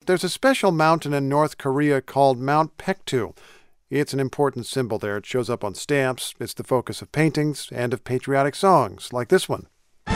there's a special mountain in North Korea called Mount Paektu. It's an important symbol there. It shows up on stamps. It's the focus of paintings and of patriotic songs, like this one.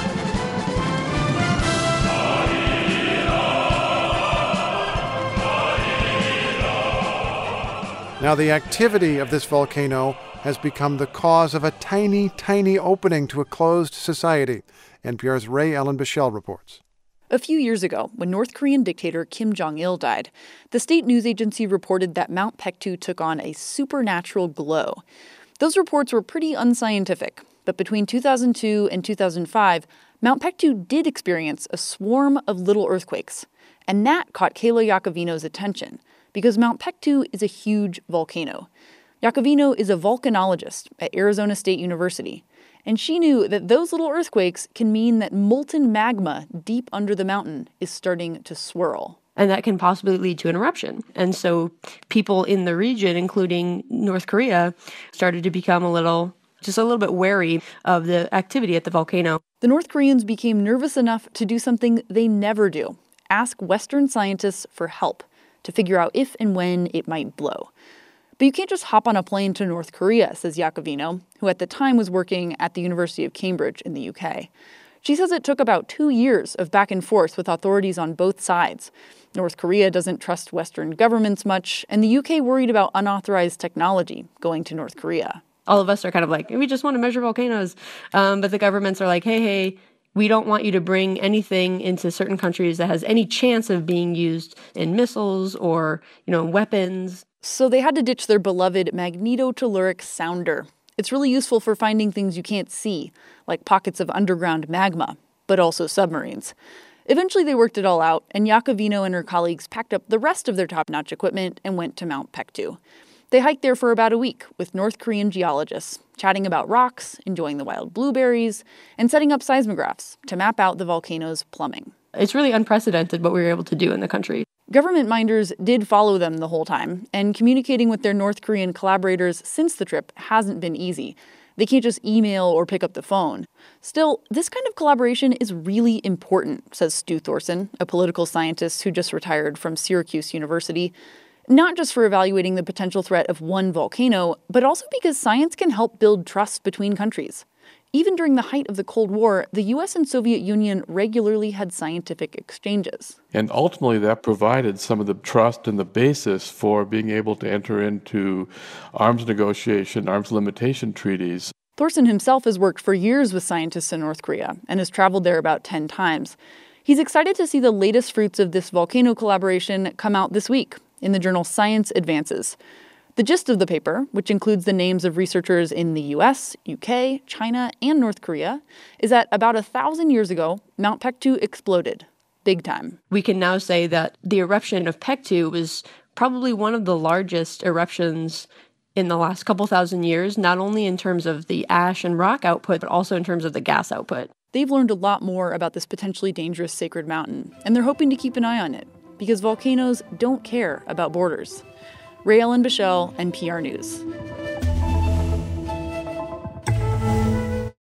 Now, the activity of this volcano has become the cause of a tiny, tiny opening to a closed society. NPR's Ray Ellen Bichelle reports. A few years ago, when North Korean dictator Kim Jong-il died, the state news agency reported that Mount Paektu took on a supernatural glow. Those reports were pretty unscientific, but between 2002 and 2005, Mount Paektu did experience a swarm of little earthquakes. And that caught Kayla Iacovino's attention, because Mount Paektu is a huge volcano. Iacovino is a volcanologist at Arizona State University, and she knew that those little earthquakes can mean that molten magma deep under the mountain is starting to swirl. And that can possibly lead to an eruption. And so people in the region, including North Korea, started to become a little bit wary of the activity at the volcano. The North Koreans became nervous enough to do something they never do: ask Western scientists for help to figure out if and when it might blow. But you can't just hop on a plane to North Korea, says Iacovino, who at the time was working at the University of Cambridge in the UK. She says it took about 2 years of back and forth with authorities on both sides. North Korea doesn't trust Western governments much, and the UK worried about unauthorized technology going to North Korea. All of us are kind of like, we just want to measure volcanoes. But the governments are like, hey, we don't want you to bring anything into certain countries that has any chance of being used in missiles or, weapons. So they had to ditch their beloved magnetotelluric sounder. It's really useful for finding things you can't see, like pockets of underground magma, but also submarines. Eventually they worked it all out, and Iacovino and her colleagues packed up the rest of their top-notch equipment and went to Mount Paektu. They hiked there for about a week with North Korean geologists, chatting about rocks, enjoying the wild blueberries, and setting up seismographs to map out the volcano's plumbing. It's really unprecedented what we were able to do in the country. Government minders did follow them the whole time, and communicating with their North Korean collaborators since the trip hasn't been easy. They can't just email or pick up the phone. Still, this kind of collaboration is really important, says Stu Thorsen, a political scientist who just retired from Syracuse University. Not just for evaluating the potential threat of one volcano, but also because science can help build trust between countries. Even during the height of the Cold War, the U.S. and Soviet Union regularly had scientific exchanges. And ultimately, that provided some of the trust and the basis for being able to enter into arms negotiation, arms limitation treaties. Thorsen himself has worked for years with scientists in North Korea and has traveled there about 10 times. He's excited to see the latest fruits of this volcano collaboration come out this week in the journal Science Advances. The gist of the paper, which includes the names of researchers in the US, UK, China, and North Korea, is that about 1,000 years ago, Mount Paektu exploded. Big time. We can now say that the eruption of Paektu was probably one of the largest eruptions in the last couple thousand years, not only in terms of the ash and rock output, but also in terms of the gas output. They've learned a lot more about this potentially dangerous sacred mountain, and they're hoping to keep an eye on it, because volcanoes don't care about borders. Ray Ellen Bichelle, NPR News.